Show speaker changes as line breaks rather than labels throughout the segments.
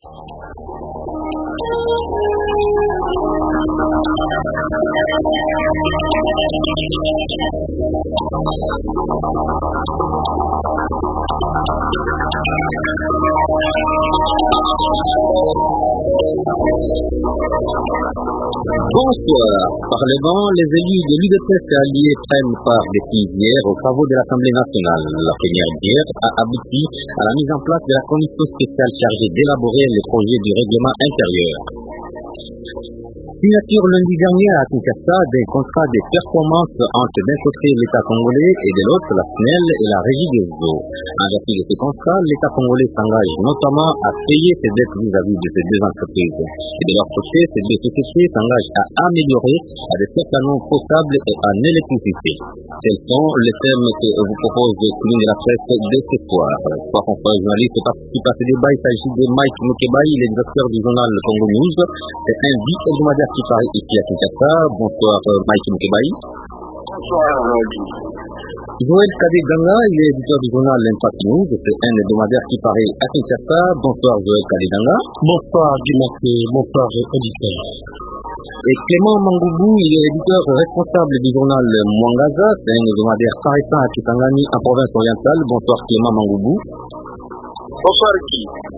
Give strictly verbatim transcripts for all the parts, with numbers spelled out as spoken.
Bonsoir. Parlement, les élus de l'U D P S et alliés prennent part depuis hier aux travaux de l'Assemblée nationale. La première d'hier a abouti à la mise en place de la commission spéciale chargée d'élaborer les projets du règlement intérieur. Signature lundi dernier à Kinshasa d'un contrat de performance entre d'un côté l'État congolais et de l'autre la S N E L et la Régie des eaux. En vertu de ce contrat, l'État congolais s'engage notamment à payer ses dettes vis-à-vis de ces deux entreprises. Et de leur côté, ces deux sociétés s'engagent à améliorer à des canaux potables et en électricité. Tels sont les thèmes que vous propose l'une de la presse de ce soir. Trois confrères journalistes participent à ce débat. Il s'agit de Mike Mukebai, le directeur du journal Congo News. C'est un bi-hebdomadaire qui paraît ici à Kinshasa. Bonsoir Mike Mukebai.
Bonsoir Guy.
Joël Kadeganga, il est éditeur du journal Impact News. C'est un hebdomadaire qui paraît à Kinshasa. Bonsoir Joël Kadeganga.
Bonsoir Guy Maké. Bonsoir auditeur.
Et Clément Mangoubou, il est éditeur responsable du journal Mwangaza. C'est un hebdomadaire paraissant à Kisangani en province orientale. Bonsoir Clément Mangoubou.
Bonsoir Guy.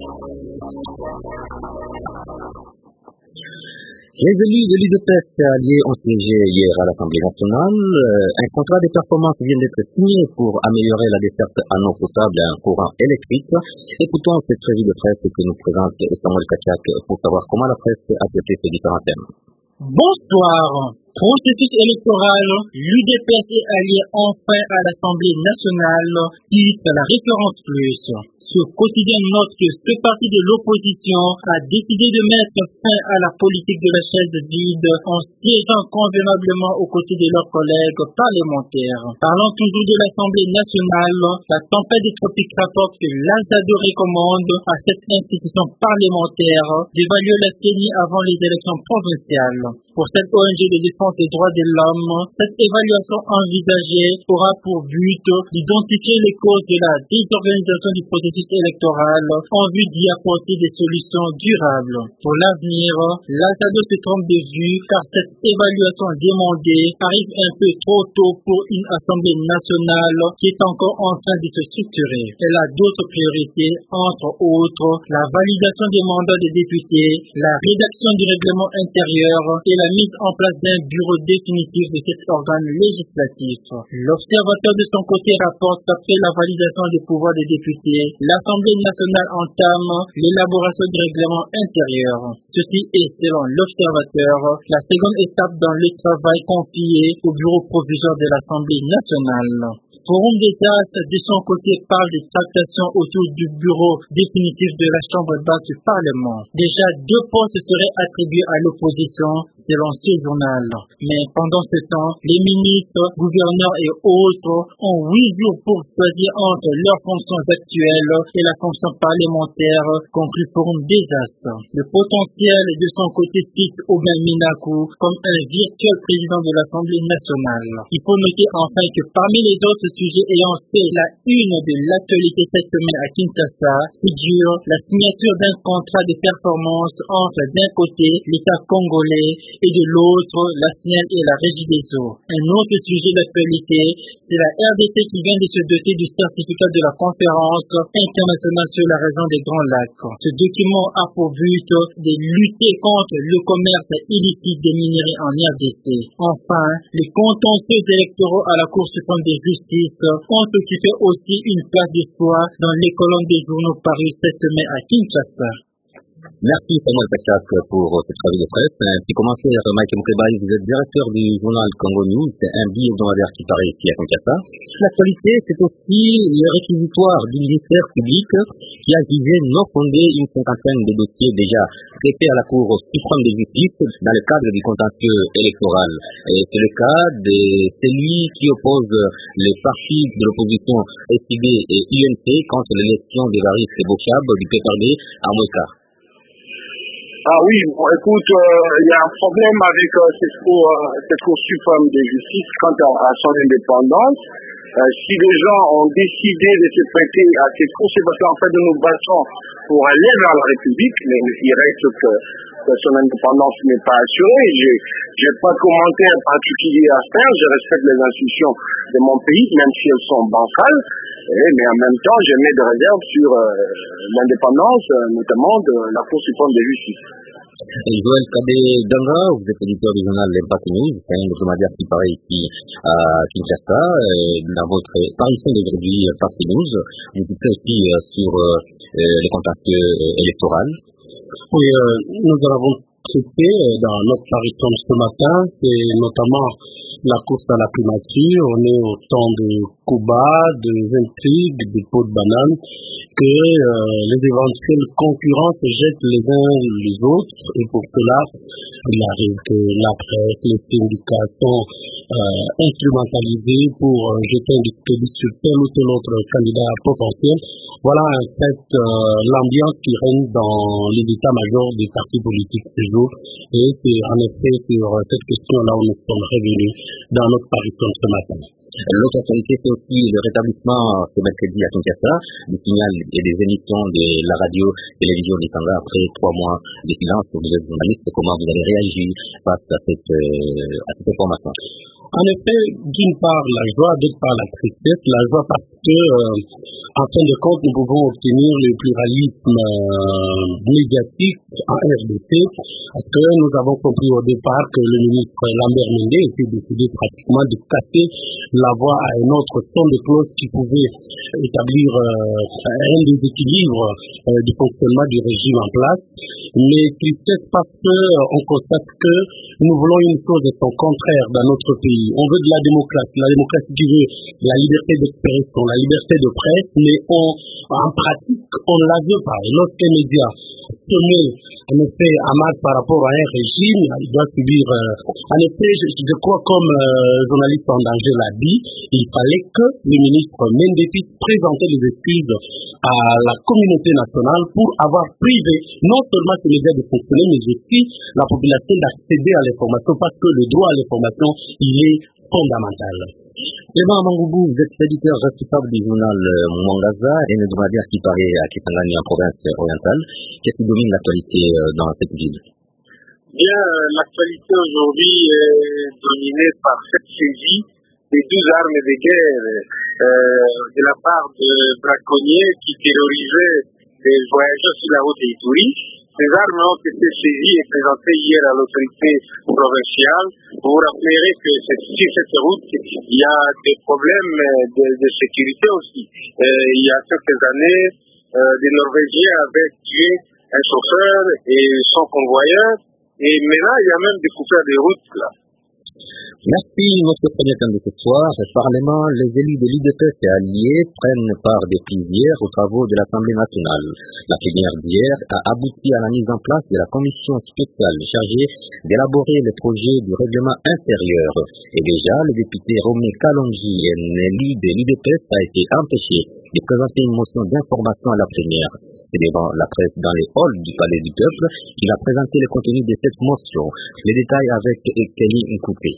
Les élus de l'U D P S alliés ont siégé hier à l'Assemblée nationale. Un contrat de performance vient d'être signé pour améliorer la desserte en eau potable et en courant électrique. Écoutons cette revue de presse que nous présente Samuel Kachak pour savoir comment la presse a traité ces différents thèmes.
Bonsoir. Processus électoral, l'U D P S est allié enfin à l'Assemblée nationale, titre la référence plus. Ce quotidien note que ce parti de l'opposition a décidé de mettre fin à la politique de la chaise vide en siégeant convenablement aux côtés de leurs collègues parlementaires. Parlant toujours de l'Assemblée nationale, la tempête des tropiques rapporte que l'Azado recommande à cette institution parlementaire d'évaluer la C E N I avant les élections provinciales. Pour cette O N G de défense des droits de l'homme, cette évaluation envisagée aura pour but d'identifier les causes de la désorganisation du processus électoral en vue d'y apporter des solutions durables. Pour l'avenir, l'Azado se trompe de vue car cette évaluation demandée arrive un peu trop tôt pour une Assemblée nationale qui est encore en train de se structurer. Elle a d'autres priorités, entre autres la validation des mandats des députés, la rédaction du règlement intérieur et la mise en place d'un bureau définitif de cet organe législatif. L'observateur de son côté rapporte qu'après la validation des pouvoirs des députés, l'Assemblée nationale entame l'élaboration du règlement intérieur. Ceci est, selon l'observateur, la seconde étape dans le travail confié au bureau provisoire de l'Assemblée nationale. Forum des As, de son côté, parle des tractations autour du bureau définitif de la Chambre basse du Parlement. Déjà, deux postes seraient attribués à l'opposition, selon ce journal. Mais pendant ce temps, les ministres, gouverneurs et autres ont huit jours pour choisir entre leurs fonctions actuelles et la fonction parlementaire, conclut Forum des As. Le potentiel, de son côté, cite Aubin Minakou comme un virtuel président de l'Assemblée nationale. Il faut noter enfin que parmi les autres sujets ayant fait la une de l'actualité cette semaine à Kinshasa figure la signature d'un contrat de performance entre d'un côté l'État congolais et de l'autre la S N E L et la Régie des eaux. Un autre sujet d'actualité, c'est la R D C qui vient de se doter du certificat de la conférence internationale sur la région des Grands Lacs. Ce document a pour but de lutter contre le commerce illicite des minerais en R D C. Enfin, les contentieux électoraux à la Cour suprême de justice ont occupé aussi une place de choix dans les colonnes des journaux parus cette semaine à Kinshasa.
Merci Samuel Kachak pour cette revue de presse. Un petit commentaire, Mike Mukebai, vous êtes directeur du journal Congo News, c'est un bi-hebdomadaire qui paraît ici à Kinshasa. L'actualité, c'est aussi le réquisitoire du ministère public qui a jugé non fondé une cinquantaine de dossiers déjà traités à la Cour suprême de justice dans le cadre du contentieux électoral. Et c'est le cas de celui qui oppose les partis de l'opposition S I D et U N C contre l'élection d'Évariste Bochab du P P R D à Moueka.
Ah oui, bon, écoute, il euh, y a un problème avec euh, cette, cour, euh, cette Cour suprême de justice quant à, à son indépendance. Euh, si les gens ont décidé de se prêter à ces cours, c'est parce qu'en fait nous nous battons pour aller vers la République, mais il reste que, que son indépendance n'est pas assurée. Je n'ai pas de commentaire particulier à faire, je respecte les institutions de mon pays, même si elles sont bancales, et, mais en même temps je mets des réserves sur euh, l'indépendance, euh, notamment de la Cour suprême de justice.
Et Joël Kadé-Danga, vous êtes éditeur du journal L'Impact News, c'est un hebdomadaire qui paraît ici à Kinshasa. Dans votre parution d'aujourd'hui, Parti News, vous dites aussi euh, sur euh, les contacts euh, électoraux.
Oui, euh, nous avons traité dans notre parution de ce matin, c'est notamment la course à la primature. On est au temps de combats, de intrigues, de pots de banane, que euh, les éventuelles concurrents se jettent les uns les autres, et pour cela, il arrive que la presse, les syndicats sont euh, instrumentalisés pour euh, jeter un discrédit sur tel ou tel autre candidat potentiel. Voilà en fait euh, l'ambiance qui règne dans les états-majors des partis politiques ces jours, et c'est en effet sur cette question-là où nous sommes revenus dans notre parution de ce matin.
L'autre actualité, c'est aussi le rétablissement ce mercredi à Kinshasa du signal et des émissions de la radio-télévision du Kanga après trois mois de silence. Vous êtes journaliste, comment vous allez réagir face à cette, euh, à cette information?
En effet, d'une part la joie, d'autre part la tristesse. La joie parce que, euh, en fin de compte, nous pouvons obtenir le pluralisme euh, médiatique en R D C, parce que nous avons compris au départ que le ministre Lambert Mende était décidé pratiquement de casser la voie à un autre son de cloche qui pouvait établir euh, un déséquilibre euh, du fonctionnement du régime en place. Mais tristesse parce que euh, on constate que nous voulons une chose et son contraire dans notre pays. On veut de la démocratie, la démocratie qui veut la liberté d'expression, la liberté de presse, mais on, en pratique, on ne la veut pas. Et lorsqu'un média se met en effet à mal par rapport à un régime, il doit subir. Euh, en effet, je, je crois comme euh, journaliste en danger l'a dit, il fallait que le ministre Mendepi présente les excuses à la communauté nationale pour avoir privé non seulement ces médias de fonctionner, mais aussi la population d'accéder à l'information, parce que le droit à l'information, il est fondamental.
Clément Mangoubou, vous êtes éditeur responsable du journal Mwangaza, un hebdomadaire qui paraît à Kisangani en province orientale. Qu'est-ce qui domine l'actualité dans cette ville?
Bien, l'actualité aujourd'hui est dominée par cette saisie des douze armes de guerre euh, de la part de braconniers qui terrorisaient les voyageurs sur la route d'Ituri. Ces armes ont été saisies et présentées hier à l'autorité provinciale. Vous vous rappellerez que sur cette route, il y a des problèmes de, de sécurité aussi. Euh, il y a quelques années, euh, des Norvégiens avaient tué un chauffeur et son convoyeur. Et maintenant, il y a même des coupeurs de route là.
Merci. Notre premier thème de ce soir, le Parlement, les élus de l'U D P S et alliés prennent part depuis hier aux travaux de l'Assemblée nationale. La plénière d'hier a abouti à la mise en place de la commission spéciale chargée d'élaborer le projet du règlement intérieur. Et déjà, le député Romé Kalonji, un élu de l'U D P S, a été empêché de présenter une motion d'information à la plénière. C'est devant la presse dans les halls du Palais du Peuple qu'il a présenté le contenu de cette motion. Les détails avec Kelly Nkoupé.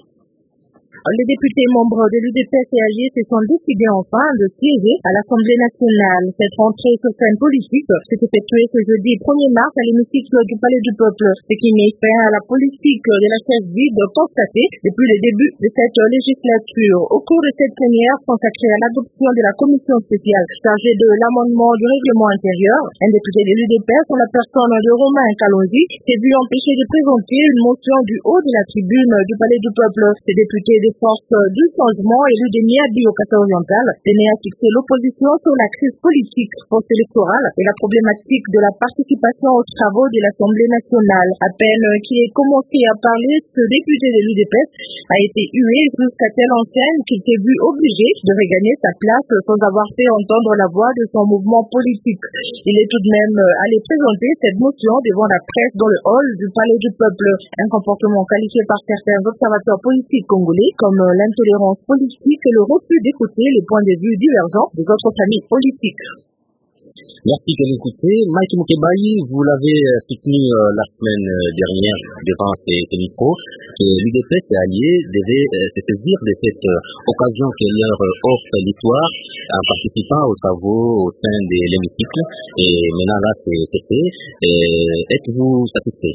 Les députés membres de l'U D P S et alliés se sont décidés enfin de siéger à l'Assemblée nationale. Cette rentrée sur scène politique s'est effectuée ce jeudi premier mars à l'hémicycle du Palais du Peuple, ce qui met fin à la politique de la chaise vide constatée depuis le début de cette législature. Au cours de cette plénière consacrée à l'adoption de la commission spéciale chargée de l'amendement du règlement intérieur, un député de l'U D P S en la personne de Romain Kalonji s'est vu empêché de présenter une motion du haut de la tribune du Palais du Peuple. Ces députés des forces du changement élus de Niabi au Qatar oriental tenaient à fixer l'opposition sur la crise politique post-électorale et la problématique de la participation aux travaux de l'Assemblée nationale. À peine qu'il ait commencé à parler, ce député de l'U D P S a été hué jusqu'à telle enseigne qu'il s'est vu obligé de regagner sa place sans avoir fait entendre la voix de son mouvement politique. Il est tout de même allé présenter cette motion devant la presse dans le hall du Palais du Peuple. Un comportement qualifié par certains observateurs politiques congolais comme l'intolérance politique et le refus d'écouter les points de vue divergents des autres familles politiques.
Merci de l'écouter. Mike Mukebai, vous l'avez soutenu euh, la semaine dernière devant ces, ces micros, que l'U D P S et Alliés devaient euh, se saisir de cette euh, occasion que leur euh, offre l'histoire en participant aux travaux au sein de l'hémicycle. Et maintenant là, c'est fait. Êtes-vous satisfait?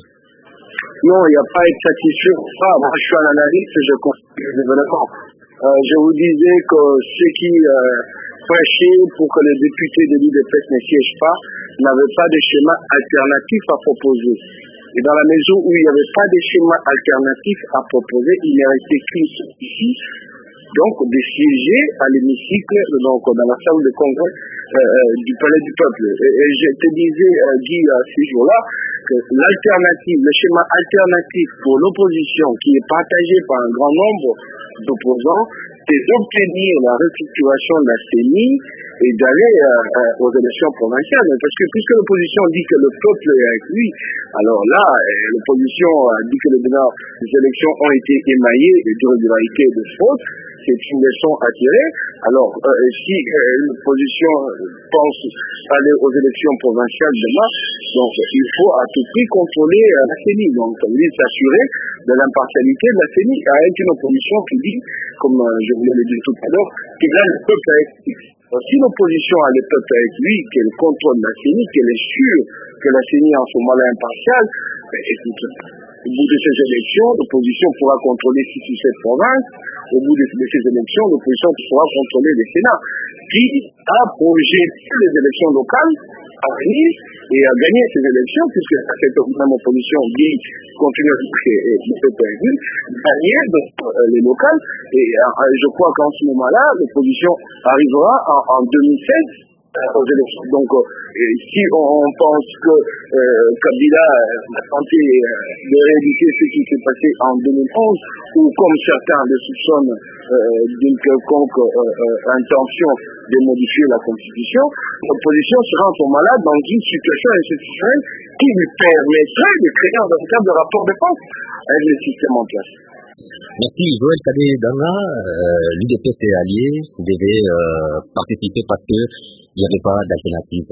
Non, il n'y a pas à être satisfait pour ça. Moi, je suis un analyste, je constate les événements. Euh, je vous disais que ceux qui euh, prêchaient pour que les députés de l'U D P S ne siègent pas n'avaient pas de schéma alternatif à proposer. Et dans la mesure où il n'y avait pas de schéma alternatif à proposer, il n'est resté qu'une seule ici, donc de siéger à l'hémicycle, donc dans la salle de congrès euh, du Palais du Peuple. Et, et je te disais, euh, Guy, à ces jours-là, que l'alternative, le schéma alternatif pour l'opposition, qui est partagé par un grand nombre d'opposants, c'est d'obtenir la restructuration de la C E N I et d'aller euh, euh, aux élections provinciales. Parce que puisque l'opposition dit que le peuple est avec lui, alors là, euh, l'opposition a dit que les, les élections ont été émaillées d'irrégularités et de fraude. C'est une leçon à tirer. Alors, euh, si euh, l'opposition pense aller aux élections provinciales demain, donc il faut à tout prix contrôler euh, la C E N I. Donc, ça veut dire s'assurer de l'impartialité de la C E N I avec une opposition qui dit, comme euh, je voulais le dire tout à l'heure, qu'il a le peuple avec lui. Si l'opposition a le peuple avec lui, qu'elle contrôle la C E N I, qu'elle est sûre que la C E N I est en ce moment-là impartiale, ben, écoute, au bout de ces élections, l'opposition pourra contrôler six ou sept provinces. Au bout de, de ces élections, l'opposition pourra contrôler le Sénat, qui a projeté les élections locales à venir et à gagner ces élections, puisque cette même opposition dit continue à être perdue, gagner euh, les locales. Et euh, je crois qu'en ce moment-là, l'opposition arrivera en, en deux mille seize aux élections. Donc, euh, si on, on pense que euh, Kabila a tenté euh, de rééditer ce qui s'est passé en deux mille onze, ou comme certains le soupçonnent euh, d'une quelconque euh, euh, intention de modifier la Constitution, l'opposition sera en ce moment-là dans une situation institutionnelle qui lui permettrait de créer un véritable rapport de force avec le système en place.
Merci. Joël Kadé-Dana, euh, l'U D P S et Alliés devaient euh, participer parce qu'il n'y avait pas d'alternative.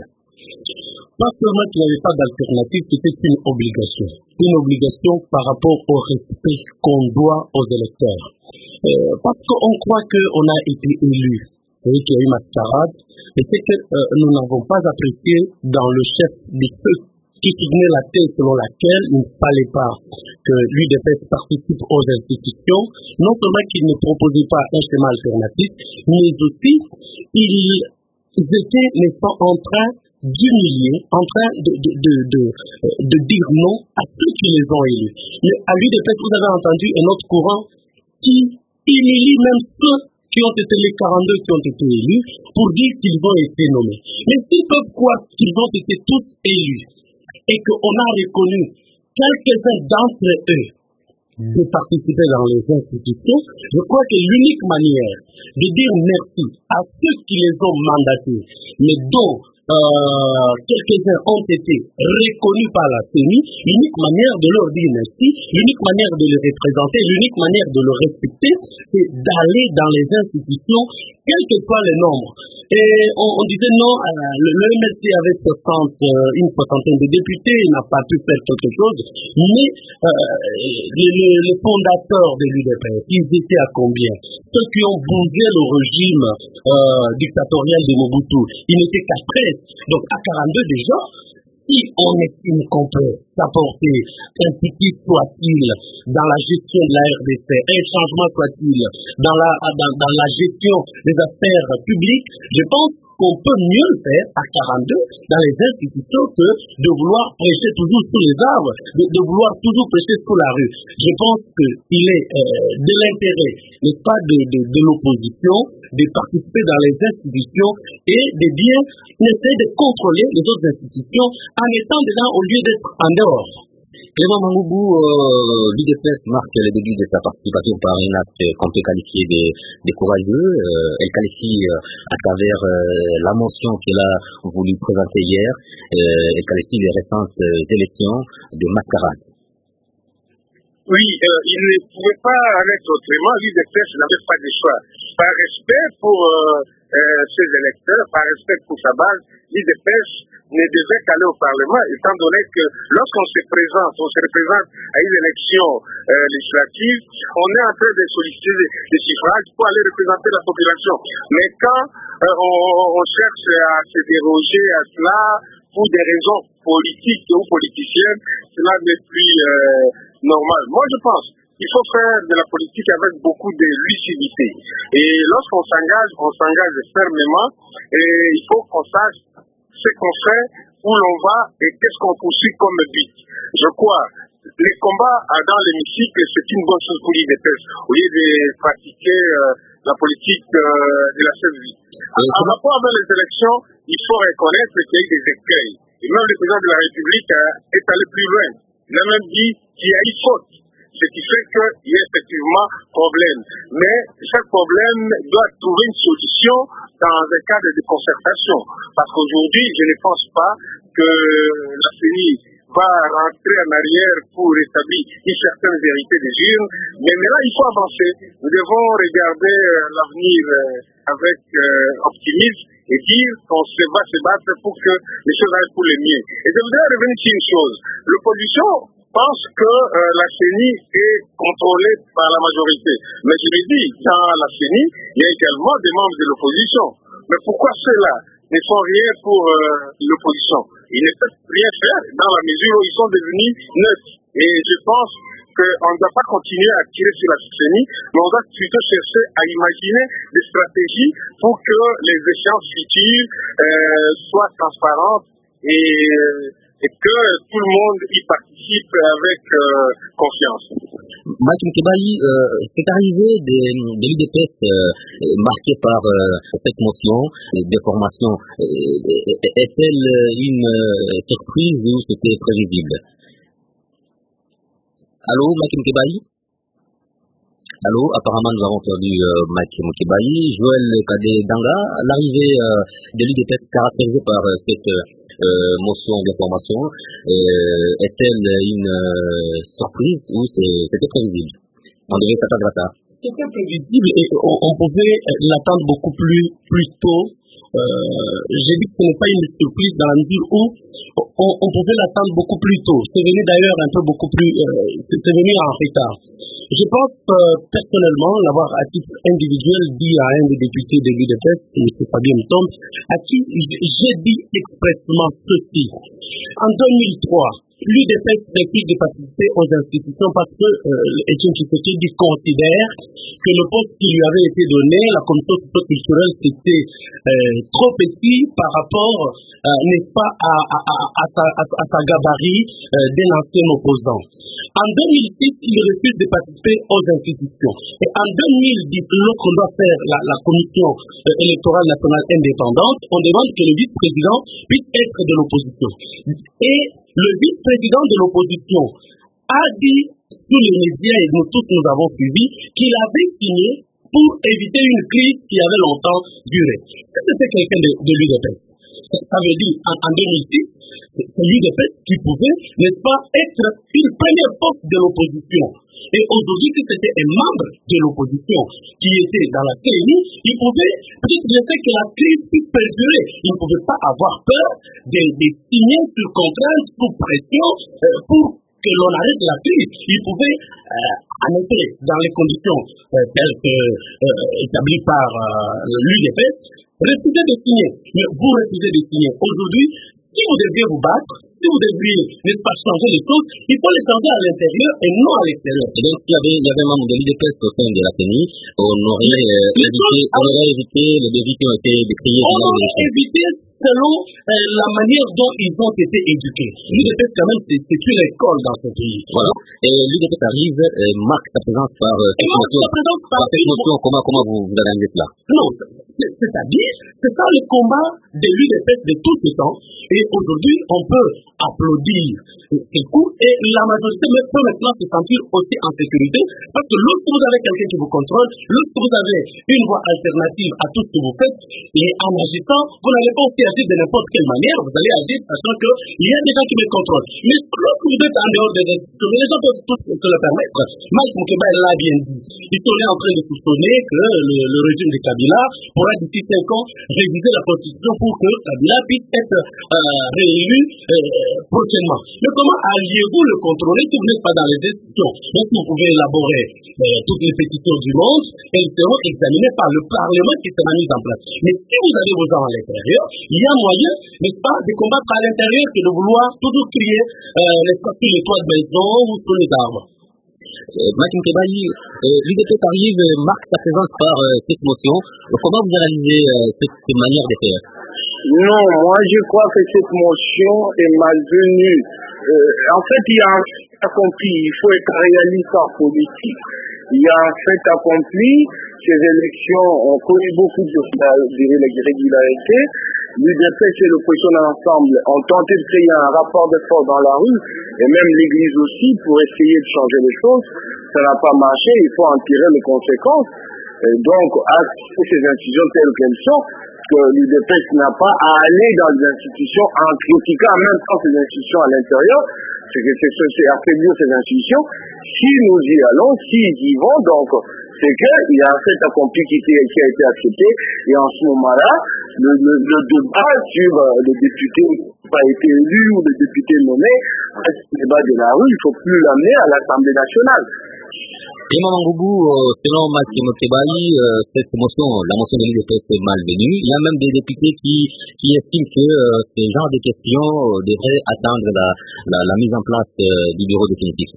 Pas seulement qu'il n'y avait pas d'alternative, c'était une obligation. Une obligation par rapport au respect qu'on doit aux électeurs. Euh, parce qu'on croit qu'on a été élu, et qu'il y a eu mascarade, et c'est que euh, nous n'avons pas apprécié dans le chef de ceux qui soutenait la thèse selon laquelle il ne fallait pas que l'U D P S participe aux institutions, non seulement qu'il ne proposait pas un schéma alternatif, mais aussi ils étaient, n'est-ce pas, en train d'humilier, en train de, de, de, de, de dire non à ceux qui les ont élus. Mais à l'U D P S, vous avez entendu un autre courant qui humilie même ceux qui ont été les quarante-deux qui ont été élus pour dire qu'ils ont été nommés. Mais s'ils peuvent croire qu'ils ont été tous élus, et qu'on a reconnu quelques-uns d'entre eux de participer dans les institutions, je crois que l'unique manière de dire merci à ceux qui les ont mandatés, mais dont euh, quelques-uns ont été reconnus par la C E N I, l'unique manière de leur dire merci, l'unique manière de les représenter, l'unique manière de les respecter, c'est d'aller dans les institutions, quel que soit le nombre. Et on, on disait non, euh, le, le M L C avec soixante, euh, une soixantaine de députés n'a pas pu faire quelque chose, mais euh, les, les, les fondateurs de l'U D P S, ils étaient à combien? Ceux qui ont bougé le régime euh, dictatorial de Mobutu, ils n'étaient qu'à treize, donc à quarante-deux déjà. Si on estime qu'on peut apporter un petit soit-il dans la gestion de la R D C, un changement soit-il dans la, dans, dans la gestion des affaires publiques, je pense qu'on peut mieux le faire à quarante-deux dans les institutions que de vouloir prêcher toujours sous les arbres, de, de vouloir toujours prêcher sous la rue. Je pense qu'il est euh, de l'intérêt, n'est-ce pas, de, de, de l'opposition, de participer dans les institutions et de bien essayer de contrôler les autres institutions en étant dedans au lieu d'être en dehors.
Clément Mangoubou, euh, l'U D P S marque le début de sa participation par un acte qu'on peut qualifier de, de courageux. Euh, elle qualifie euh, à travers euh, la motion qu'elle a voulu présenter hier, euh, elle qualifie les récentes euh, élections de mascarade.
Oui, euh, il ne pouvait pas en être autrement. L'U D P S n'avait pas de choix. Par respect pour euh, euh, ses électeurs, par respect pour sa base, l'U D P S ne devait qu'aller au Parlement, étant donné que lorsqu'on se présente, on se représente à une élection euh, législative, on est en train de solliciter des suffrages pour aller représenter la population. Mais quand euh, on, on cherche à se déroger à cela pour des raisons politiques ou politiciennes, cela n'est plus euh, normal. Moi, je pense qu'il faut faire de la politique avec beaucoup de lucidité. Et lorsqu'on s'engage, on s'engage fermement et il faut qu'on sache ce qu'on fait, où l'on va et qu'est-ce qu'on poursuit comme but. Je crois, les combats dans l'hémicycle, c'est une bonne chose pour l'U D P S, au lieu de pratiquer euh, la politique euh, de la seule vie. En rapport avec les élections, il faut reconnaître qu'il y a eu des écueils. Et même le président de la République euh, est allé plus loin. Il a même dit qu'il y a eu faute. Ce qui fait qu'il y a effectivement problème. Mais chaque problème doit trouver une solution dans un cadre de concertation. Parce qu'aujourd'hui, je ne pense pas que la C E N I va rentrer en arrière pour rétablir une certaine vérité des urnes. Mais maintenant, il faut avancer. Nous devons regarder l'avenir avec optimisme et dire qu'on se va se battre pour que les choses aillent pour le mieux. Et je voudrais revenir sur une chose. L'opposition pense que euh, la C E N I est contrôlée par la majorité. Mais je le dis, dans la C E N I, il y a également des membres de l'opposition. Mais pourquoi ceux-là ne font rien pour euh, l'opposition? Ils ne peuvent rien faire dans la mesure où ils sont devenus neutres. Et je pense qu'on ne doit pas continuer à tirer sur la C E N I, mais on doit plutôt chercher à imaginer des stratégies pour que les échéances futures euh, soient transparentes et euh, et que tout le monde y participe avec euh, confiance.
Mike Mukebali, euh, cette arrivée de, de l'U D P S euh, marquée par euh, cette motion de formation, euh, est-elle une euh, surprise ou c'était prévisible? Allô, Mike Mukebali? Allô, apparemment nous avons perdu euh, Mike Mukebali. Joël Kadé-Danga, l'arrivée euh, de l'U D P S caractérisée par euh, cette Euh, motion d'information, euh, est-elle une euh, surprise ou c'était prévisible? On devait s'attendre à ça.
C'était prévisible et on, on pouvait l'attendre beaucoup plus, plus tôt. Euh, j'ai dit que ce n'est pas une surprise dans la mesure où on, on pouvait l'attendre beaucoup plus tôt. C'est venu d'ailleurs un peu beaucoup plus, euh, c'est venu en retard. Je pense euh, personnellement l'avoir à titre individuel dit à un des députés de l'U D P S, M. Fabien Mutombo, à qui j'ai dit expressement ceci. En deux mille trois, l'U D P S refuse de participer aux institutions parce que euh, Etienne Tshisekedi considère que le poste qui lui avait été donné, la commission socioculturelle, c'était euh, trop petit par rapport, euh, n'est-ce pas, à, à, à, à, sa, à, à sa gabarit euh, d'un ancien opposant. En deux mille six, il refuse de participer aux institutions. Et en deux mille dix, lorsqu'on doit faire la, la commission euh, électorale nationale indépendante, on demande que le vice-président puisse être de l'opposition. Et le vice-président de l'opposition a dit sous les médias, et nous tous nous avons suivi, qu'il avait signé pour éviter une crise qui avait longtemps duré. C'était quelqu'un de, de l'U D P S. Ça veut dire, en, en deux mille six, c'est l'U D P S qui pouvait, n'est-ce pas, être une première force de l'opposition. Et aujourd'hui, si c'était un membre de l'opposition qui était dans la C E N I, il pouvait peut-être laisser que la crise puisse perdurer. Il ne pouvait pas avoir peur de, de signer sur contrainte, sous pression, euh, pour que l'on arrête la crise. Il pouvait, euh, en effet, dans les conditions euh, telles que euh, établies par euh, l'U D P S, refuser de signer. Mais vous refusez de signer. Aujourd'hui, si vous deviez vous battre, si vous deviez ne pas changer les choses, il faut les changer à l'intérieur et non à l'extérieur.
Et donc, s'il y avait, il y avait un membre de l'U D P S au sein de la C E N I, on aurait, euh, évité, on aurait évité les défis qui ont été décriés.
On aurait évité selon euh, la manière dont ils ont été éduqués. L'U D P S, quand même, c'est une école dans ce pays.
Voilà. Et l'U D P S arrive, euh, marque sa présence par euh, cette motion. Par cette motion, comment, comment vous, vous analysez cela?
Non, c'est-à-dire, c'est ça le combat de l'U D P S de tout ce temps. Et aujourd'hui, on peut applaudir ces coups et la majorité peut maintenant se sentir aussi en sécurité parce que lorsque vous avez quelqu'un qui vous contrôle, lorsque vous avez une voie alternative à tout ce que vous faites, et en agissant, vous n'allez pas aussi agir de n'importe quelle manière, vous allez agir sachant qu'il y a des gens qui me contrôlent. Mais lorsque vous êtes en dehors des institutions, les gens peuvent tous se le permettre. peut-être, Mike Moukeba l'a bien dit, il est en train de soupçonner que le, le régime de Kabila pourra d'ici cinq ans réviser la constitution pour que Kabila puisse être euh, réélu euh, prochainement. Mais comment alliez-vous le contrôler si vous n'êtes pas dans les institutions? Donc vous pouvez élaborer euh, toutes les pétitions du monde et elles seront examinées par le Parlement qui sera mis en place. Mais si vous avez vos gens à l'intérieur, il y a moyen, n'est-ce pas, de combattre à l'intérieur que de vouloir toujours crier, euh, n'est-ce pas, sur les toits de maison ou sur les arbres.
Mike Moukeba, euh, l'U D P S arrive, marque sa présence par euh, cette motion. Comment vous analysez euh, cette, cette manière de faire?
Non, moi je crois que cette motion est malvenue. Euh, en fait, il y a un fait accompli. Il faut être réaliste en politique. Il y a un fait accompli. Ces élections ont connu beaucoup d'irrégularités. L'U D P S et l'opposition ensemble ont tenté de créer un rapport de force dans la rue, et même l'Église aussi, pour essayer de changer les choses. Ça n'a pas marché, il faut en tirer les conséquences. Et donc, accepter ces institutions telles qu'elles sont, que l'U D P S n'a pas à aller dans les institutions en critiquant en même temps ces institutions à l'intérieur, c'est que c'est affaiblir ces institutions. Si nous y allons, si y vont, donc, c'est qu'il y a un fait accompli qui, qui a été accepté, et en ce moment-là, le, le, le débat sur euh, les députés qui n'ont pas été élus ou les députés nommés reste le débat de la rue, il ne faut plus l'amener à l'Assemblée nationale.
Et Maman Goubou, euh, selon Mike Moukeba, euh, cette motion, la motion de l'U D P S est malvenue. Il y a même des députés qui, qui estiment que euh, ce genre de questions euh, devraient attendre la, la, la mise en place euh, du bureau définitif.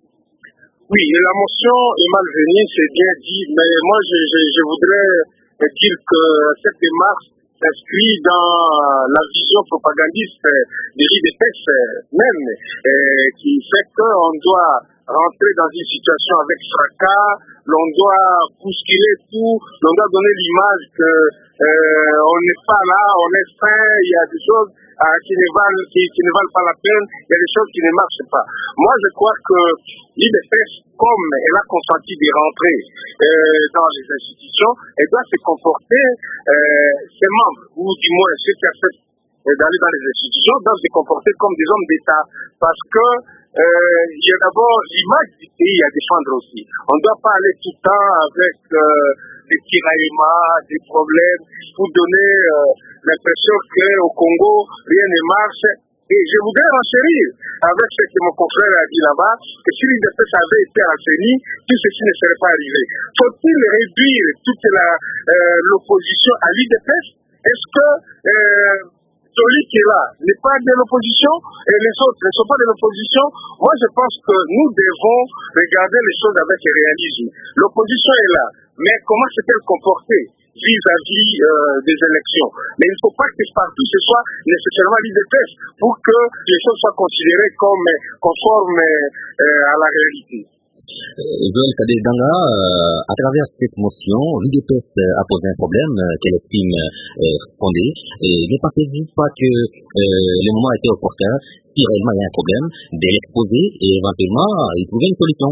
Oui, la motion est malvenue, c'est bien dit, mais moi je, je, je voudrais dire que cette démarche s'inscrit dans la vision propagandiste de l'U D P S même, euh, qui fait qu'on doit rentrer dans une situation avec fracas, l'on doit bousculer tout, l'on doit donner l'image que euh, on n'est pas là, on est fin, il y a des choses euh, qui, ne valent, qui, qui ne valent pas la peine, il y a des choses qui ne marchent pas. Moi je crois que l'U D P S, comme elle a consenti de rentrer euh, dans les institutions, elle doit se comporter, euh, ses membres, ou du moins ceux qui acceptent d'aller dans les institutions, doivent se comporter comme des hommes d'État, parce que euh, il y a d'abord l'image du pays à défendre aussi. On ne doit pas aller tout le temps avec euh, des tiraillements, des problèmes, pour donner euh, l'impression qu'au Congo, rien ne marche. Et je voudrais renchérir avec ce que mon confrère a dit là-bas, que si l'U D P S avait été renseigné, tout ceci ne serait pas arrivé. Faut-il réduire toute euh, l'opposition à l'U D P S? Est-ce que euh, celui qui est là n'est pas de l'opposition et les autres ne sont pas de l'opposition? Moi, je pense que nous devons regarder les choses avec réalisme. L'opposition est là, mais comment s'est-elle comportée vis-à-vis euh, des élections? Mais il ne faut pas que partout ce soit nécessairement l'U D P S pour que les choses soient considérées comme conformes euh, à la réalité.
Joël Kadé Danga, euh, à travers cette motion, l'U D P S a posé un problème euh, qu'elle estime euh, fondé. Et ne pensez-vous pas que euh, le moment a été opportun, si réellement il y a un problème, de l'exposer et éventuellement y trouver une solution?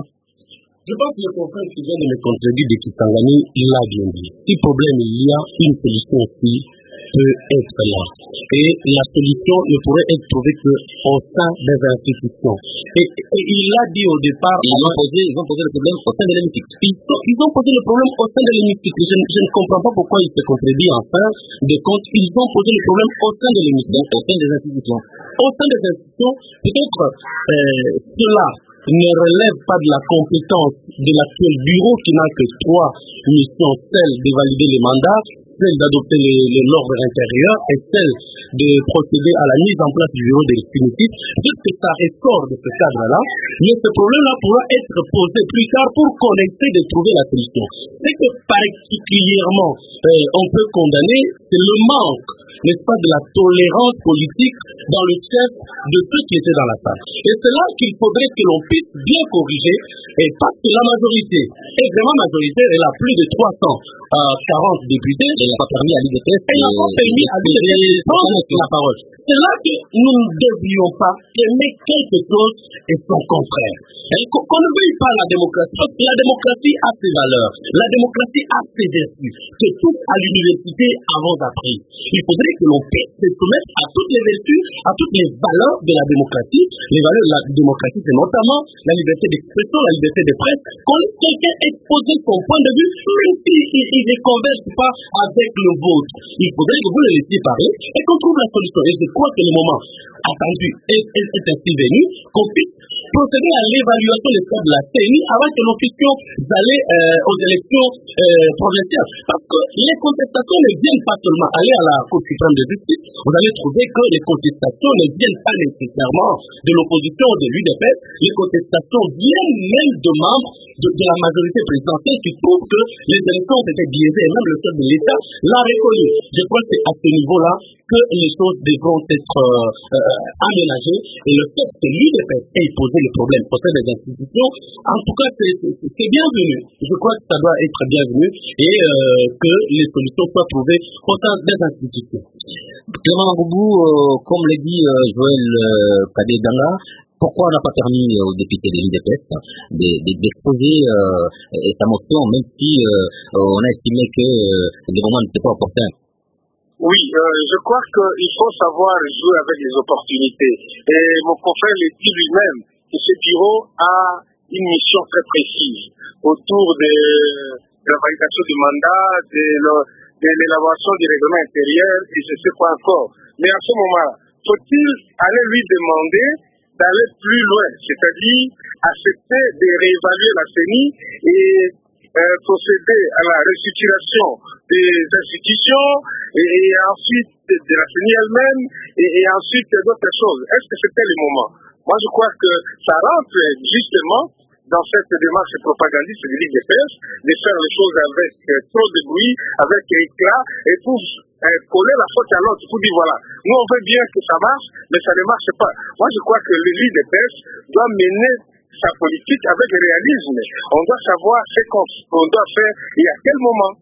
Je pense que le confrère qui vient de me contredire de Kisangani, il l'a bien dit. Si problème il y a, une solution aussi peut être là. Et la solution ne pourrait être trouvée qu'au sein des institutions. Et, et il l'a dit au départ.
Ils ont, posé, ils ont posé le problème au sein de l'hémicycle.
Ils, ils ont posé le problème au sein de l'hémicycle. Je, je ne comprends pas pourquoi ils se contredisent en fin de compte. Ils ont posé le problème au sein de l'hémicycle,
au sein des institutions.
Au sein des institutions, peut-être euh, cela ne relève pas de la compétence de l'actuel bureau qui n'a que trois missions, celle de valider les mandats, celle d'adopter l'ordre intérieur et celle de procéder à la mise en place du bureau définitif. Peut-être que ça ressort de ce cadre-là, mais ce problème-là pourra être posé plus tard pour qu'on essaie de trouver la solution. C'est que particulièrement, euh, on peut condamner, c'est le manque, n'est-ce pas, de la tolérance politique dans le chef de ceux qui étaient dans la salle. Et c'est là qu'il faudrait que l'on puisse bien corriger, et parce que la majorité est vraiment majoritaire, elle a plus de trois cent quarante députés,
elle n'a pas permis à l'U D P S,
elle n'a pas permis à l'U D P S de prendre la parole. C'est là que nous ne devrions pas aimer quelque chose et son contraire. Qu'on qu ne veuille pas la démocratie, parce que la démocratie a ses valeurs, la démocratie a ses vertus, que tous à l'université avons appris. Il faudrait que l'on puisse se soumettre à toutes les vertus, à toutes les valeurs de la démocratie. Les valeurs de la démocratie, c'est notamment la liberté d'expression, la liberté de presse, qu'on laisse quelqu'un exposer son point de vue, même s'il ne converge pas avec le vôtre. Il faudrait que vous le laissiez parler et qu'on trouve la solution. Et je crois que le moment attendu est, est, est ainsi venu, qu'on puisse procéder à l'évaluation des stades de la C E N I avant que nous puissions aller euh, aux élections euh, provinciales. Parce que les contestations ne viennent pas seulement aller à la Cour suprême de justice, vous allez trouver que les contestations ne viennent pas nécessairement de l'opposition ou de l'U D P S, les contestations viennent même de membres de, de la majorité présidentielle qui trouvent que les élections ont été biaisées, et même le chef de l'État l'a reconnu. Je crois que c'est à ce niveau-là que les choses devront être euh, euh, aménagées, et le fait que l'U D P S ait posé le problème au sein des institutions, en tout cas c'est, c'est, c'est bienvenu. Je crois que ça doit être bienvenu et euh, que les solutions soient trouvées au sein des institutions.
Clément Ngoubou, euh, comme l'a dit euh, Joël euh, Kadé-Danga, pourquoi on n'a pas permis euh, aux députés de l'U D P S d'exposer euh, sa motion, même si euh, on a estimé que euh, le moment n'était pas opportun?
Oui, euh, je crois qu'il faut savoir jouer avec les opportunités. Et mon confrère le dit lui-même que ce bureau a une mission très précise autour de, de la validation du mandat, de, le, de l'élaboration du règlement intérieur, et je ne sais pas encore. Mais à ce moment-là, faut-il aller lui demander d'aller plus loin, c'est-à-dire accepter de réévaluer la C E N I et euh, procéder à la restructuration des institutions et, et ensuite de, de la C E N I elle-même et, et ensuite d'autres choses. Est-ce que c'était le moment? Moi, je crois que ça rentre justement dans cette démarche propagandiste de l'U D P S de faire les choses avec euh, trop de bruit, avec éclat, et pour euh, coller la faute à l'autre, pour dire voilà, nous on veut bien que ça marche, mais ça ne marche pas. Moi, je crois que l'U D P S doit mener sa politique avec réalisme. On doit savoir ce qu'on doit faire et à quel moment.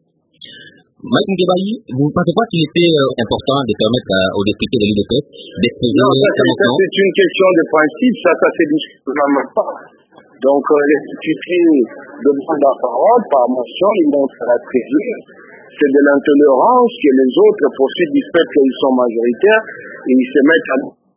Mike Ngebayi, vous ne pensez pas qu'il était euh, important de permettre euh, aux députés de l'U D P S d'exposer
sa motion?
Non,
c'est une question de principe, ça, ça se discute vraiment pas. Donc, euh, les députés demandent la parole par motion, ils montrent la trahison. C'est de l'intolérance que les autres profitent du fait qu'ils sont majoritaires et ils se mettent à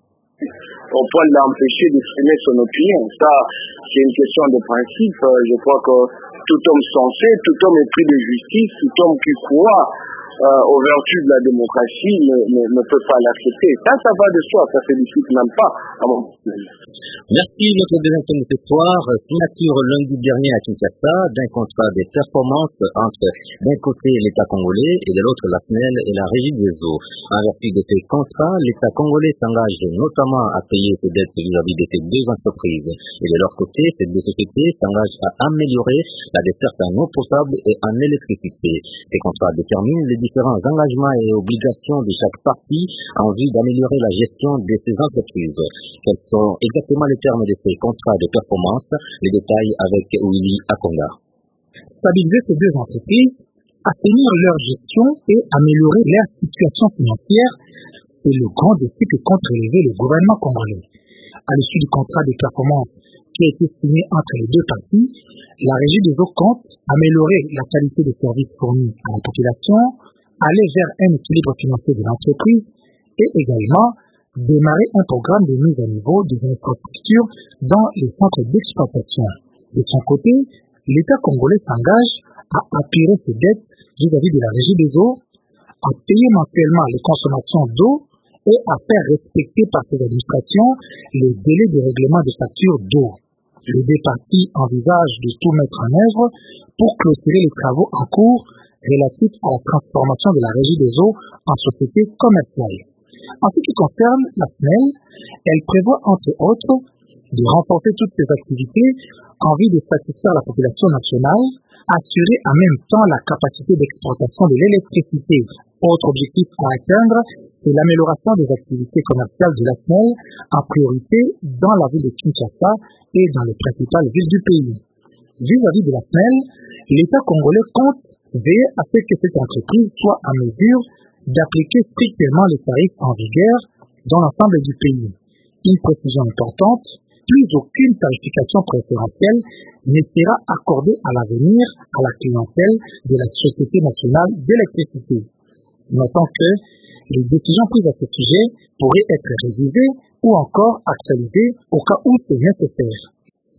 au point de l'empêcher d'exprimer son opinion. Ça, c'est une question de principe. Je crois que tout homme sensé, tout homme épris de justice, tout homme qui croit euh, aux vertus de la démocratie ne, ne, ne peut pas l'accepter. Ça, ça va de soi, ça se discute même pas. À mon avis.
Merci. Notre deuxième thème de ce soir, signature lundi dernier à Kinshasa d'un contrat de performance entre d'un côté l'État congolais et de l'autre la S N E L et la Régie des eaux. En vertu de ces contrats, l'État congolais s'engage notamment à payer ses dettes vis-à-vis de ces deux entreprises. Et de leur côté, ces deux sociétés s'engagent à améliorer la desserte en eau potable et en électricité. Ces contrats déterminent les différents engagements et obligations de chaque partie en vue d'améliorer la gestion de ces entreprises. Quels sont exactement les termes de ces contrats de performance? Les détails avec Willy Akonga.
Stabiliser ces deux entreprises, assainir leur gestion et améliorer leur situation financière, c'est le grand défi que compte relever le gouvernement congolais. À l'issue du contrat de performance qui a été signé entre les deux parties, la Régie des eaux compte améliorer la qualité des services fournis à la population, aller vers un équilibre financier de l'entreprise et également démarrer un programme de mise à niveau des infrastructures dans les centres d'exploitation. De son côté, l'État congolais s'engage à apurer ses dettes vis-à-vis de la Régie des eaux, à payer mensuellement les consommations d'eau et à faire respecter par ses administrations les délais de règlement des factures d'eau. Les deux parties envisagent de tout mettre en œuvre pour clôturer les travaux en cours relatifs à la transformation de la Régie des eaux en société commerciale. En ce qui concerne la S N E L, elle prévoit entre autres de renforcer toutes ses activités en vue de satisfaire la population nationale, assurer en même temps la capacité d'exploitation de l'électricité. Autre objectif à atteindre, c'est l'amélioration des activités commerciales de la S N E L, en priorité dans la ville de Kinshasa et dans les principales villes du pays. Vis-à-vis de la S N E L, l'État congolais compte veiller à ce que cette entreprise soit en mesure d'appliquer strictement les tarifs en vigueur dans l'ensemble du pays. Une précision importante, plus aucune tarification préférentielle ne sera accordée à l'avenir à la clientèle de la Société nationale d'électricité. Notons que les décisions prises à ce sujet pourraient être révisées ou encore actualisées au cas où c'est nécessaire.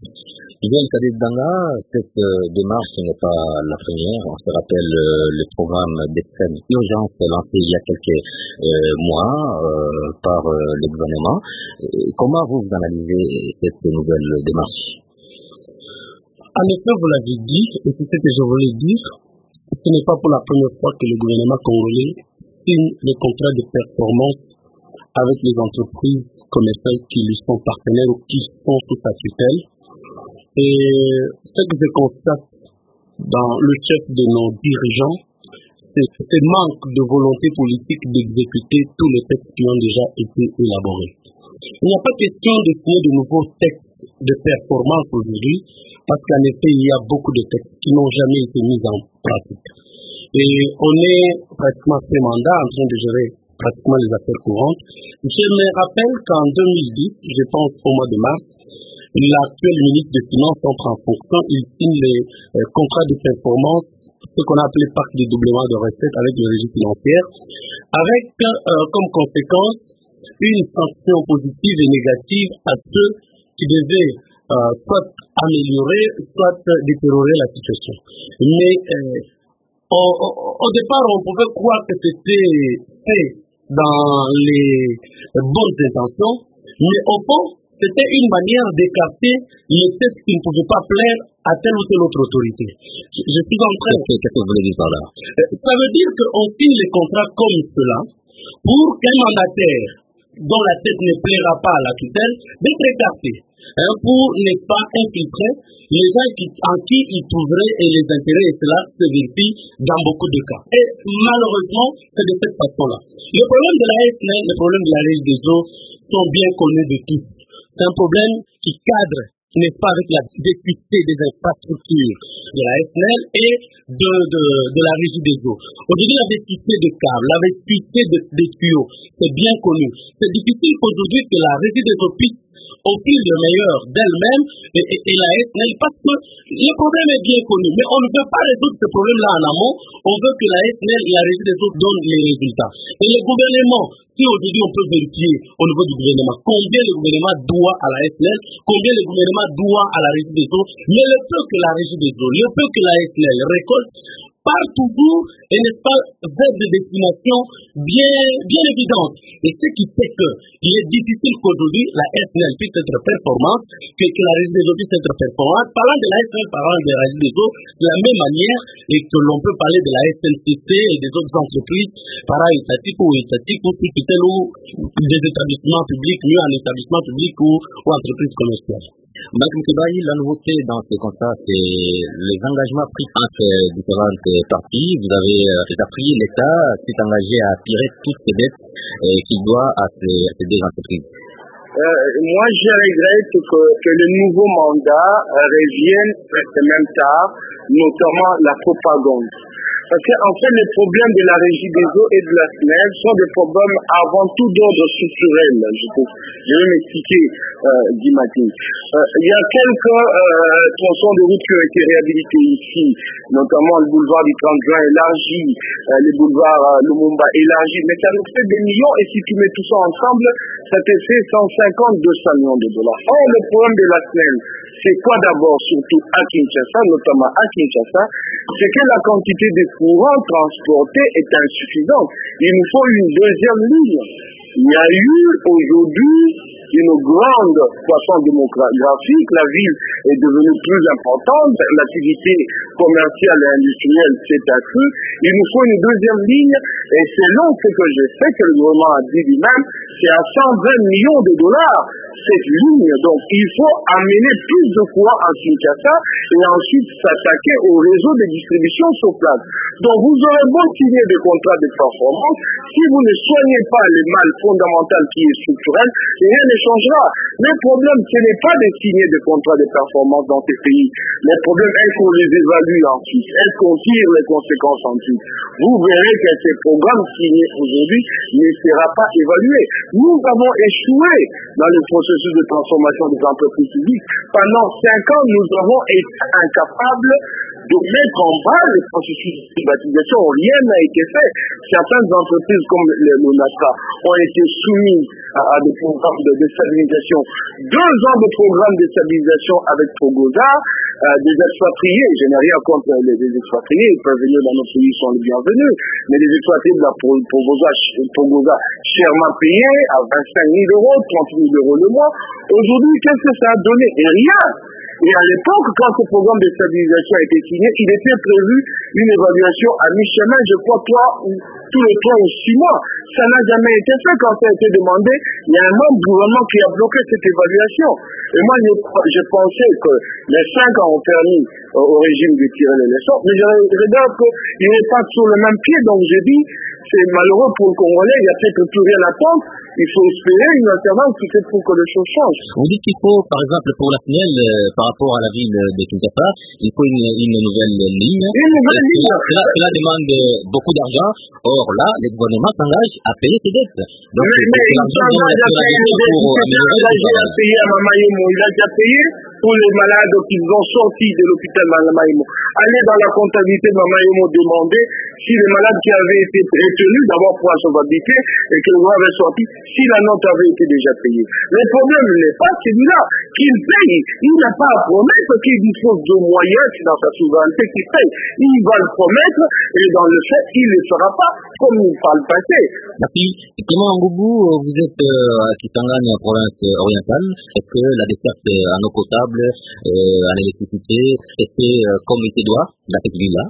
Miguel Kadid Danga, cette euh, démarche n'est pas la première. On se rappelle euh, le programme d'extrême urgence lancé il y a quelques euh, mois euh, par euh, le gouvernement. Et comment vous analysez cette nouvelle démarche?
En effet, vous l'avez dit, et c'est ce que je voulais dire, ce n'est pas pour la première fois que le gouvernement congolais signe les contrats de performance avec les entreprises commerciales qui lui sont partenaires ou qui sont sous sa tutelle. Et ce que je constate dans le chef de nos dirigeants, c'est ce manque de volonté politique d'exécuter tous les textes qui ont déjà été élaborés. Il n'y a pas question de signer de nouveaux textes de performance aujourd'hui, parce qu'en effet, il y a beaucoup de textes qui n'ont jamais été mis en pratique. Et on est pratiquement après mandat en train de gérer pratiquement les affaires courantes. Je me rappelle qu'en deux mille dix, je pense au mois de mars, l'actuel ministre des Finances entre en fonction, il signe les euh, contrats de performance, ce qu'on a appelé pacte de doublement de recettes avec les régies financières, avec euh, comme conséquence une sanction positive et négative à ceux qui devaient euh, soit améliorer, soit détériorer la situation. Mais euh, au, au, au départ, on pouvait croire que c'était fait dans les bonnes intentions, mais au fond, c'était une manière d'écarter les textes qui ne pouvaient pas plaire à telle ou telle autre autorité. Je, je suis en train...
Qu'est-ce que vous voulez dire par là?
Ça veut dire qu'on signe les contrats comme cela pour qu'un mandataire dont la tête ne plaira pas à la tutelle d'être écarté, hein, pour, n'est-ce pas, infiltrer les gens qui, en qui il trouverait et les intérêts, et cela se vérifie dans beaucoup de cas. Et malheureusement, c'est de cette façon-là. Le problème de la S N L, le problème de la Régie des eaux sont bien connus de tous. C'est un problème qui cadre, n'est-ce pas, avec la vétusté des infrastructures de la S N L et de, de, de la Régie des eaux. Aujourd'hui, la vétusté de câbles, la vétusté de, des tuyaux, c'est bien connu. C'est difficile qu'aujourd'hui que la Régie des eaux puisse offrir le meilleur d'elle-même et, et, et la S N L, parce que le problème est bien connu. Mais on ne peut pas résoudre ce problème-là en amont. On veut que la S N L et la Régie des eaux donnent les résultats. Et le gouvernement, si aujourd'hui on peut vérifier au niveau du gouvernement combien le gouvernement doit à la S N L, combien le gouvernement doit à la Régie des eaux, mais le peu que la Régie des eaux, le peu que la S N L récolte, part toujours, et n'est-ce pas, vers des destinations bien, bien évidentes. Et ce qui fait qu'il est difficile qu'aujourd'hui la S N L puisse être performante, que, que la Régie des eaux puisse être performante. Parlant de la S N L, parlant de la Régie des eaux, de la même manière, et que l'on peut parler de la S N C C et des autres entreprises para-étatiques ou étatiques ou sous tutelle ou des établissements publics, mieux en établissement public ou, ou entreprises commerciales.
Bakim Kibayi, la nouveauté dans ce contrat, c'est les engagements pris entre différentes parties. Vous avez euh, appris, l'État s'est engagé à tirer toutes ces dettes euh, qu'il doit à ces, à ces deux entreprises.
Euh, moi, je regrette que, que le nouveau mandat euh, revienne même tard, notamment la propagande. Parce qu'en fait, les problèmes de la Régie des eaux et de la S N L sont des problèmes avant tout d'ordre structurel. Je, peux, je vais m'expliquer, euh, dit Mathis. Euh, il y a quelques euh, tronçons de route qui ont été réhabilités ici, notamment le boulevard du trente juin élargi, euh, le boulevard euh, Lumumba élargi, mais ça nous fait des millions, et si tu mets tout ça ensemble, ça te fait cent cinquante à deux cents millions de dollars. Or, le problème de la S N L, c'est quoi d'abord, surtout à Kinshasa, notamment à Kinshasa, c'est que la quantité de courant transporté est insuffisante. Il nous faut une deuxième ligne. Il y a eu aujourd'hui une grande croissance démographique, la ville est devenue plus importante, l'activité commerciale et industrielle s'est accrue. Il nous faut une deuxième ligne, et selon ce que je sais que le gouvernement a dit lui-même, c'est à cent vingt millions de dollars cette ligne. Donc il faut amener plus de courant à Kinshasa et ensuite s'attaquer au réseau de distribution sur place. Donc vous aurez beau signer des contrats de performance, si vous ne soignez pas le mal fondamental qui est structurel, rien ne changera. Le problème, ce n'est pas de signer des contrats de performance dans ces pays. Le problème, est-ce qu'on les évalue ensuite? Est-ce qu'on tire les conséquences ensuite? Vous verrez que ces programmes signés aujourd'hui ne seront pas évalués. Nous avons échoué dans le processus de transformation des entreprises publiques. Pendant cinq ans, nous avons été incapables de mettre en bas le processus de privatisation. Rien n'a été fait. Certaines entreprises comme le, le N A C A ont été soumises à, à des programmes de déstabilisation. Deux ans de programme de stabilisation avec Progoza, euh, des expatriés. Je n'ai rien contre les, les expatriés, ils peuvent venir dans notre pays, ils sont les bienvenus. Mais les expatriés de la Progoza, Progoza chèrement payés à vingt-cinq mille euros, trente mille euros le mois. Aujourd'hui, qu'est-ce que ça a donné? Et rien. Et à l'époque, quand ce programme de stabilisation a été signé, il était prévu une évaluation à mi-chemin, je crois, trois ou tous les trois ou six mois. Ça n'a jamais été fait. Quand ça a été demandé, il y a un membre du gouvernement qui a bloqué cette évaluation. Et moi, je, je pensais que les cinq ans ont permis euh, au régime de tirer les leçons, mais je regarde qu'il n'est pas sur le même pied. Donc j'ai dit, c'est malheureux pour le Congolais, il n'y a peut-être plus rien à attendre. Il faut espérer une alternance peut-être pour que les choses changent.
Vous dites qu'il faut, par exemple, pour la S N E L, euh, par rapport à la ville de Kinshasa, il faut une, une nouvelle ligne.
Une nouvelle ligne.
Cela, cela, cela demande beaucoup d'argent. Or là, le gouvernement s'engage à payer ses dettes. Donc,
mais mais il s'engage à payer les dettes. Il s'est engagé à payer à Mamaïmo. Il a déjà payé pour les malades qui ont sorti de l'hôpital Mamaïmo. Allez dans la comptabilité de Mamaïmo demander si les malades qui avaient été retenus d'abord pour la solvabilité et que le droit avait sorti, si la note avait été déjà payée. Le problème n'est pas celui-là, qu'il paye. Il n'a pas à promettre qu'il dispose de moyens, c'est dans sa souveraineté qu'il paye. Il va le promettre et dans le fait, il ne le fera pas comme par le passé.
Merci. Comment en Goubou, vous êtes euh, à Kisangani en province orientale, est-ce que la desserte en eau potable, euh, en électricité, était euh, comme il se doit dans cette ville-là?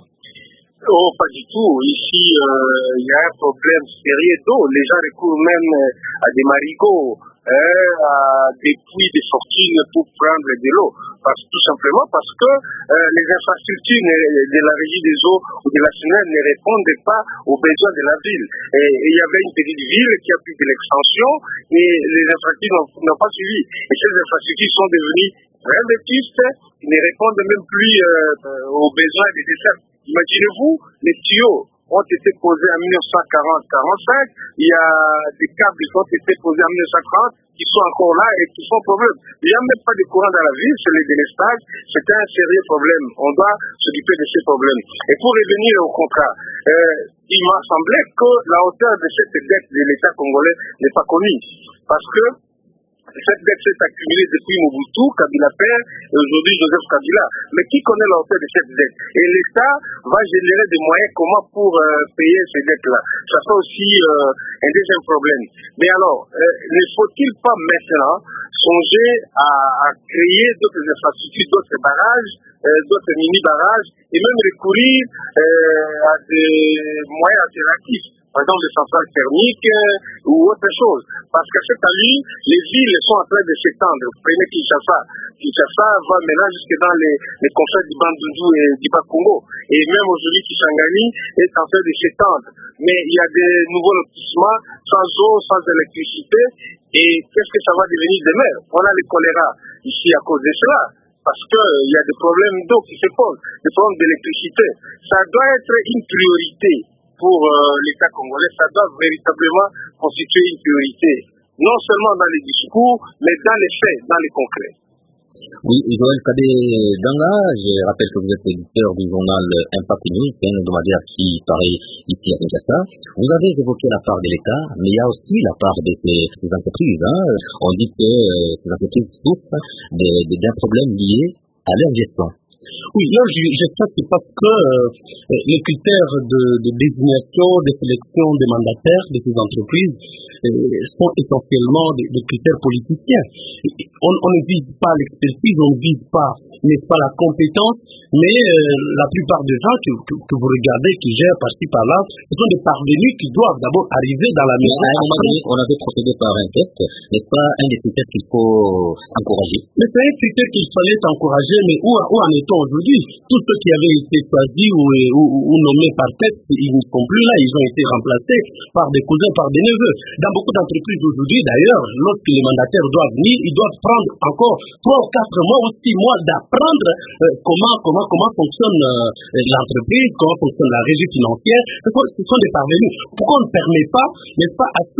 Oh, pas du tout. Ici, euh, il y a un problème sérieux d'eau. Les gens recourent même à des marigots, hein, à des puits de fortune pour prendre de l'eau. Parce, tout simplement parce que euh, les infrastructures de la régie des eaux ou de la S N E L ne répondent pas aux besoins de la ville. Et, et il y avait une petite ville qui a pris de l'extension et les infrastructures n'ont pas suivi. Et ces infrastructures sont devenues très vétustes, qui ne répondent même plus euh, aux besoins des desserts. Imaginez-vous, les tuyaux ont été posés en mille neuf cent quarante quarante-cinq, il y a des câbles qui ont été posés en mille neuf cent trente qui sont encore là et qui sont problème. Il n'y a même pas de courant dans la ville, c'est le délestage, c'est un sérieux problème. On doit s'occuper de ces problèmes. Et pour revenir au contrat, euh, il m'a semblé que la hauteur de cette dette de l'État congolais n'est pas connue. Parce que cette dette s'est accumulée depuis Mobutu, Kabila père, et aujourd'hui Joseph Kabila. Mais qui connaît la hauteur de cette dette? Et l'État va générer des moyens comment pour euh, payer ces dettes-là? Ça fait aussi euh, un deuxième problème. Mais alors, euh, ne faut-il pas maintenant songer à, à créer d'autres infrastructures, d'autres barrages, euh, d'autres mini-barrages, et même recourir euh, à des moyens alternatifs? Par exemple, les centrales thermiques euh, ou autre chose. Parce qu'à cette allure, les villes sont en train de s'étendre. Vous prenez Kinshasa. Kinshasa va maintenant jusque dans les, les confins du Bandundu et du Bas-Congo. Et même aujourd'hui, Kisangani est en train de s'étendre. Mais il y a des nouveaux lotissements sans eau, sans électricité. Et qu'est-ce que ça va devenir demain? On a le choléra ici à cause de cela. Parce qu'il euh, y a des problèmes d'eau qui se posent, des problèmes d'électricité. Ça doit être une priorité pour euh, l'État congolais, ça doit véritablement constituer une priorité, non seulement dans les discours, mais dans les faits, dans les concrets.
Oui, Joël Kadé Danga, je rappelle que vous êtes éditeur du journal Impact Unique, un hebdomadaire qui paraît ici à Kinshasa. Vous avez évoqué la part de l'État, mais il y a aussi la part de ces, ces entreprises. Hein. On dit que euh, ces entreprises souffrent d'un problème lié à leur gestion.
Oui, là, je, je pense que parce que euh, les critères de, de désignation, de sélection des mandataires de ces entreprises euh, sont essentiellement des, des critères politiciens. On, on ne vise pas l'expertise, on ne vise pas, n'est-ce pas, la compétence, mais euh, la plupart des gens que, que, que vous regardez, qui gèrent par-ci par-là, ce sont des parvenus qui doivent d'abord arriver dans la maison.
À un moment donné, on avait procédé par un test, n'est-ce pas, un des critères qu'il faut encourager?
Mais c'est un critère qu'il fallait encourager, mais où, où en est-on aujourd'hui? Tous ceux qui avaient été choisis ou, ou, ou nommés par test, ils ne sont plus là, ils ont été remplacés par des cousins, par des neveux. Dans beaucoup d'entreprises aujourd'hui, d'ailleurs, lorsque les mandataires doivent venir, ils doivent prendre encore trois ou quatre mois ou six mois d'apprendre euh, comment, comment, comment fonctionne euh, l'entreprise, comment fonctionne la régie financière. Ce sont, ce sont des parvenus. Pourquoi on ne permet pas, n'est-ce pas, à ceux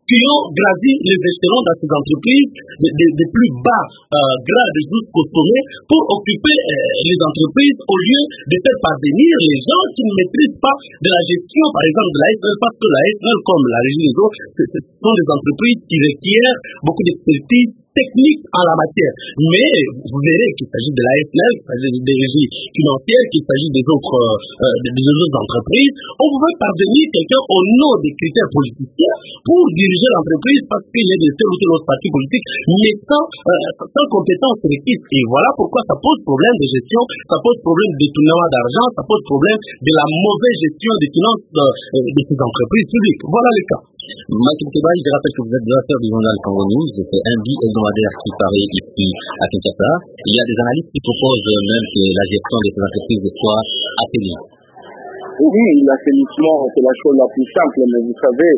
qui ont gravi les échelons dans ces entreprises des de, de plus bas euh, grades jusqu'au sommet pour occuper euh, les entreprises au lieu de faire parvenir les gens qui ne maîtrisent pas de la gestion, par exemple, de la S N E L, parce que la S N E L, comme la régie des eaux, ce sont des entreprises qui requièrent beaucoup d'expertise technique en la matière. Mais vous verrez qu'il s'agit de la S N E L, qu'il s'agit des régies financières, qu'il s'agit des autres, euh, des, des autres entreprises. On pouvait parvenir quelqu'un au nom des critères politiciens pour diriger l'entreprise parce qu'il est de tel ou tel autre parti politique, mais sans, euh, sans compétences requises. Et voilà pourquoi ça pose problème de gestion, ça pose problème de détournement d'argent, ça pose problème de la mauvaise gestion des finances de, de ces entreprises publiques. Voilà le cas.
Michael Kebaï, je rappelle que vous êtes directeur du journal Congo News, c'est un bi-hebdomadaire qui paraît ici à Kinshasa. Il y a des analystes qui proposent même que la gestion de ces entreprises soit assainie.
Oui, l'assainissement, c'est la chose la plus simple, mais vous savez,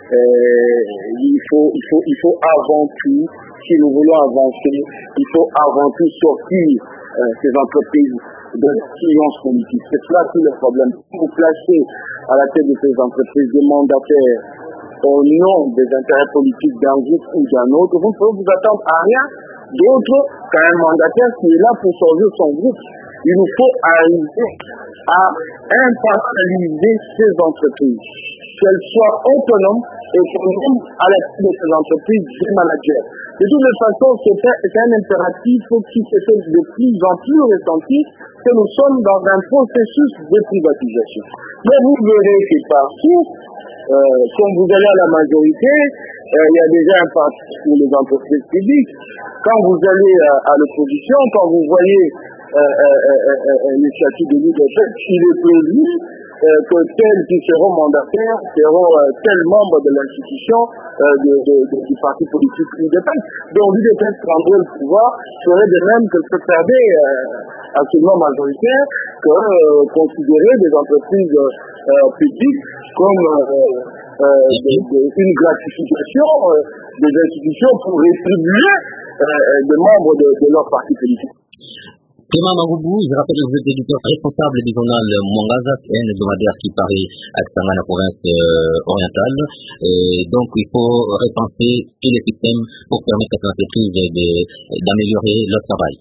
euh, il faut, il faut, il faut avant tout, si nous voulons avancer, il faut avant tout sortir euh, ces entreprises de l'influence politique. C'est cela tout le problème. Vous placez à la tête de ces entreprises des mandataires au nom des intérêts politiques d'un groupe ou d'un autre, vous ne pouvez vous attendre à rien d'autre qu'à un mandataire qui est là pour sauver son groupe. Il nous faut arriver à impartialiser ces entreprises, qu'elles soient autonomes et autonomes à la tête de ces entreprises des managers. De toute façon, c'est un impératif qui se fait de plus en plus ressentir que nous sommes dans un processus de privatisation. Mais vous verrez que partout, euh, quand vous allez à la majorité, euh, il y a déjà un parti pour les entreprises publiques. Quand vous allez à, à l'opposition, quand vous voyez euh, euh, euh, euh, les statuts de l'U D P, il est prévu euh, que tels qui seront mandataires seront euh, tels membres de l'institution euh, de, de, de, du parti politique U D P. Donc l'U D P prendrait le pouvoir, serait de même que ce perdait euh, actuellement majoritaire, que euh, considérer des entreprises euh, publiques comme euh, Euh, de, de, une gratification euh, des institutions pour rétribuer euh, des membres de, de leur parti politique.
Clément Maroubou, je rappelle que vous êtes éditeur responsable du journal Mwangaza, c'est un hebdomadaire qui paraît à Kisangani, la province euh, orientale. Et donc, il faut repenser tous les systèmes pour permettre à ces entreprises d'améliorer leur travail.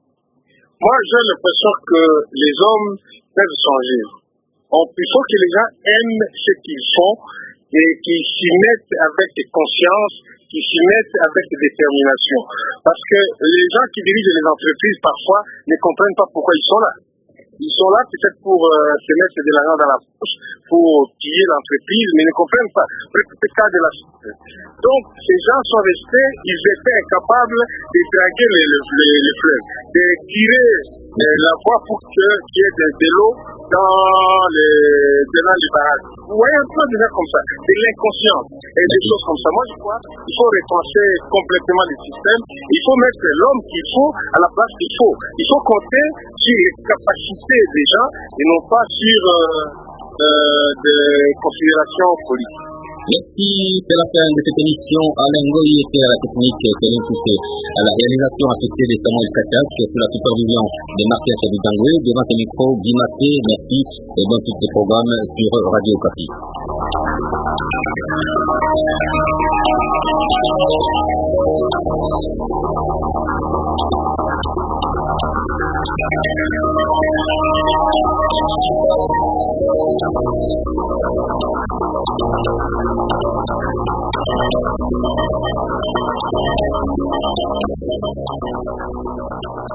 Moi, j'ai l'impression que les hommes peuvent changer. On, il faut que les gens aiment ce qu'ils font et qui s'y mettent avec conscience, qui s'y mettent avec détermination. Parce que les gens qui dirigent les entreprises, parfois, ne comprennent pas pourquoi ils sont là. Ils sont là peut-être pour euh, se mettre de l'argent dans la poche, pour piller l'entreprise, mais ne comprennent pas le cas de la société. Donc, ces gens sont restés, ils étaient incapables de draguer les, les, les fleuves, de tirer euh, la voie pour qu'il y ait de, de l'eau dans les, dans les barrages. Vous voyez un peu déjà comme ça, de l'inconscience et des choses comme ça. Moi, je crois qu'il faut repenser complètement le système. Il faut mettre l'homme qu'il faut à la place qu'il faut. Il faut compter sur les capacités des gens et non pas sur euh, euh, des considérations politiques.
Merci, c'est la fin de cette émission. Alain Goy était à la technique, Céline Poussé à la réalisation assistée des Samuel Katak, sous la supervision de Martin Chabitangoué, devant ce micro, Guy Maté, merci et bon tous ces programmes sur Radio Okapi. Thank you.